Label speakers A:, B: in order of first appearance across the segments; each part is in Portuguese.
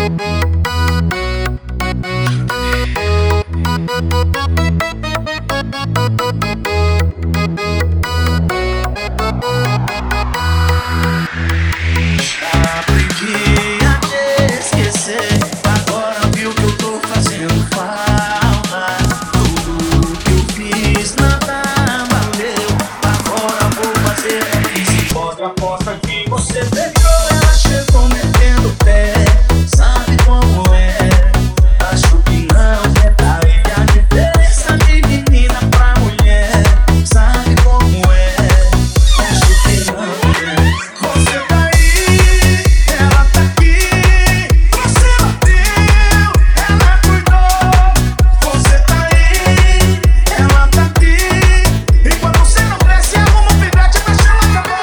A: Aposta que você pegou, ela chegou metendo o pé. Sabe como é? Acho que não é daí a diferença de menina pra mulher. Sabe como é? Acho que não é. Você tá aí, ela tá aqui. Você bateu, ela cuidou. Você tá aí, ela tá aqui. E quando você não cresce, arruma um pivete pra chama acabou.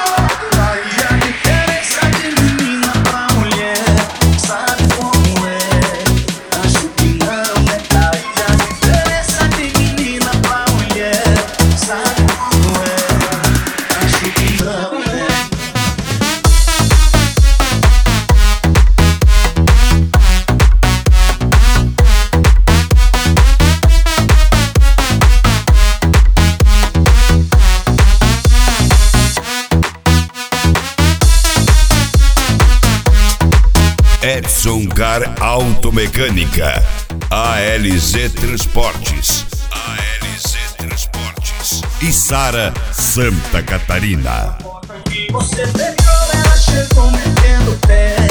B: Edson Car Automecânica, ALZ Transportes, e Sara Santa Catarina.
A: Você pegou, ela chegou metendo o pé.